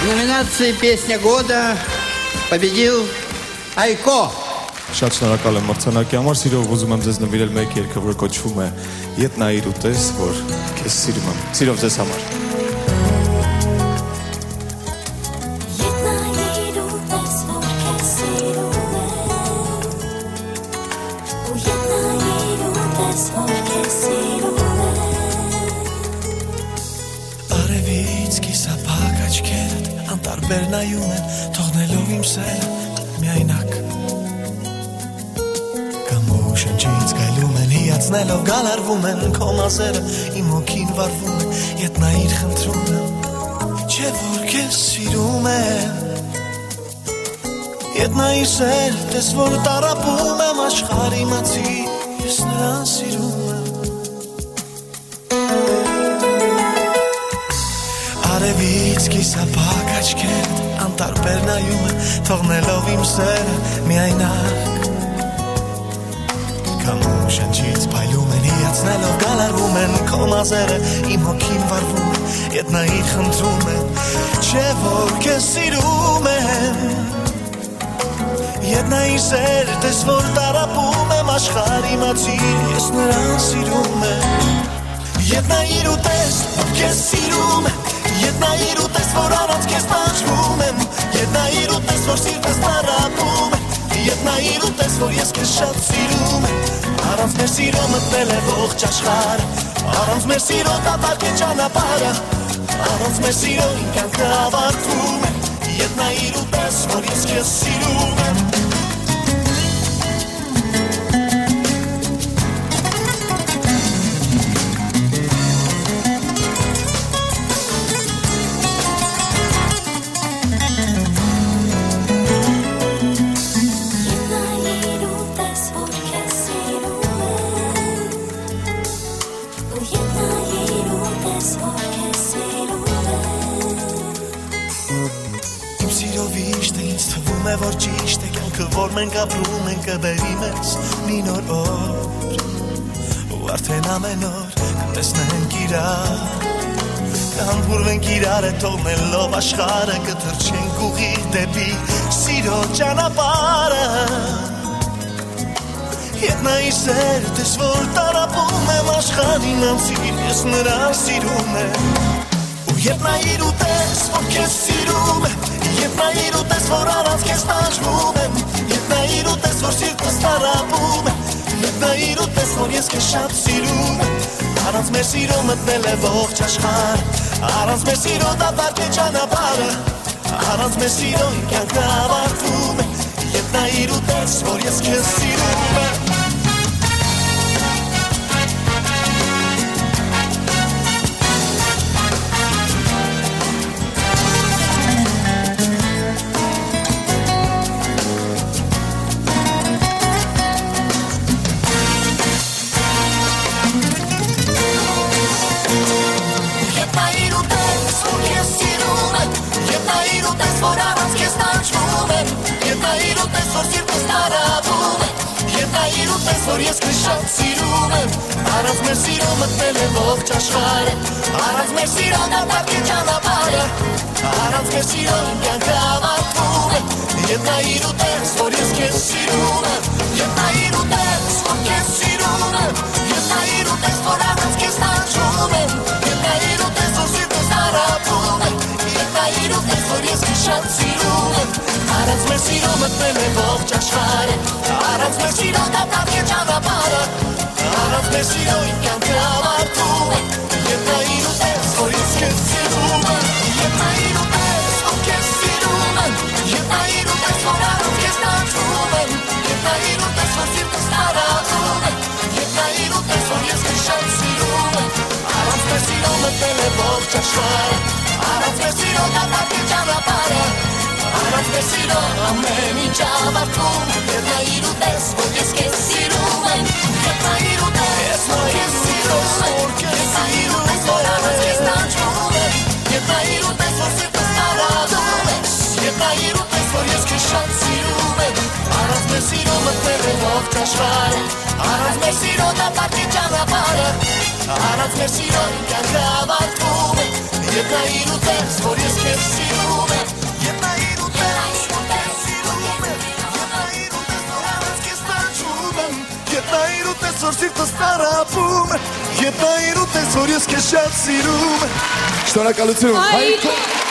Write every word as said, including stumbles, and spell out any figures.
В номинации «Песня года» победил Айко. Շատ շնորհակալ եմ մրցանակի համար, սիրով ուզում եմ ձեզ նվիրել մեկ երգը, որը կոչվում է «Ետ նայիր ու տես, որ քեզ սիրում եմ»։ Սիրով ձեզ համար։ Արևից կիսափակ աչքերդ անտարբեր նայում են, թողնելով իմ սերը միայնակ։ Շնչից գայլում են, հիացնելով գալարվում են քո մազերը, իմ հոգին վարվում է, ետ նայիր խնդրում եմ, չէ որ քեզ սիրում եմ, ետ նայիր սեր, տես որ տարապում եմ աշխարհ իմացի, ես նրան սիրում եմ։ Արևից կիսափակ աչքերդ անտարբեր նայում են, թողնելով իմ սերը միայնակ։ Շնչից փայլում են, հիացնելով գալարվում են քո մազերը, իմ հոգին վարվում է, ետ նայիր խնդրում եմ, չէ որ քեզ սիրում եմ, ետ նայիր սեր, տես որ տարապում եմ աշխարհ իմացիր, ես նրան սիրում եմ, ետ նայիր ու տես, որ քեզ սիրում եմ, ետ նայիր ու տես, որ առանց քեզ տանջվում եմ, ետ նայիր ու տես, որ սիրտս տարապում եմ, ետ նայիր ու տես, որ ես քեզ շատ սիրում եմ, առանց մեր սիրո մտնել է ողջ աշխարհը, առանց մեր սիրո դատարկ է ճանապարհը, առանց մեր սիրո իմ կյանքը ավարտվում է, ետ նայիր ու տես, որ ես քեզ սիրում եմ։ Որ ճիշտ է կյանքը, որ մենք ապրում ենք կբերի մեզ մի նոր օր, ու արդեն ամեն օր կտեսնենք իրար, կհամբուրվենք իրար է թողնելով աշխարհը, կթռչենք ուղիղ դեպի սիրո ճանապարհը, ետ նայիր սեր, տես որ տարապում եմ աշխարհ իմացիր, ես նրան սիրում եմ, ու ետ նայիր ու տես, որ քեզ սիրում եմ, ետ նայիր ու տես, որ առանց քեզ տանջվում եմ, ետ նայիր ու տես, որ սիրտս տարապում եմ, ետ նայիր ու տես, որ ես քեզ շատ սիրում եմ, առանց մեր սիրո մտնել է ողջ աշխարհը, առանց մեր սիրո դատարկ է ճանապարհը, առանց մեր սիրո իմ կյանքը ավարտվում է, ետ նայիր ու տես, որ ես քեզ սիրում եմ։ Որ ես քեզ շատ սիրում եմ, առանց մեր սիրո մտնել է ողջ աշխարհը, առանց մեր սիրո դատարկ է ճանապարհը, առանց մեր սիրո իմ կյանքը ավարտվում է, ետ նայիր ու տես, որ ես քեզ սիրում եմ, ետ նայիր ու տես, որ քեզ սիրում եմ, ետ նայիր ու տես, որ առանց քեզ տանջվում եմ, ետ նայիր ու տես, որ սիրտս տարապում է, ետ նայիր ու տես, որ ես քեզ շատ սիրում եմ, առանց մեր սիրո մտնել է ողջ աշխարհը, առանց մեր սիրո դատարկ է ճանապարհը, առանց մեր սիրո իմ կյանքը ավարտվում է, ետ նայիր ու տես, որ ես քեզ սիրում եմ, ետ նայիր ու տես, որ քեզ սիրում եմ, ետ նայիր ու տես, որ առանց քեզ տանջվում եմ, ետ նայիր ու տես, որ սիրտս տարապում է, ետ նայիր ու տես, որ ես քեզ շատ սիրում եմ, առանց մեր սիրո մտնել է ողջ աշխարհը, առանց մեր սիրո դատարկ է ճանապարհը, առանց մեր սիրո ամեն ինչ ավարտվում, ետ նայիր ու տես, որ ես քեզ սիրում եմ, ետ նայիր ու տես, որ ես սիրում եմ, ետ նայիր ու տես, որ առանց քեզ տանջվում եմ, ետ նայիր ու տես, որ սիրտս տարապում է, ետ նայիր ու տես, որ ես քեզ շատ սիրում եմ, առանց մեր սիրո մտնել է ողջ աշխարհը, առանց մեր սիրո դատարկ է ճանապարհը, առանց մեր սիրո իմ կյանքը ավարտվում է, Ետնայիր ուտես, որ ես քեզ սիրում եմ Ետնայիր ուտես, որ ես սիրում եմ Ետնայիր ուտես, որ առանց քեզ տանջում եմ Ետնայիր ուտես, որ սիրտս տարապում է Ետնայիր ուտես, որ ես քեզ շատ սիրում եմ Շնորհակալություն Այգո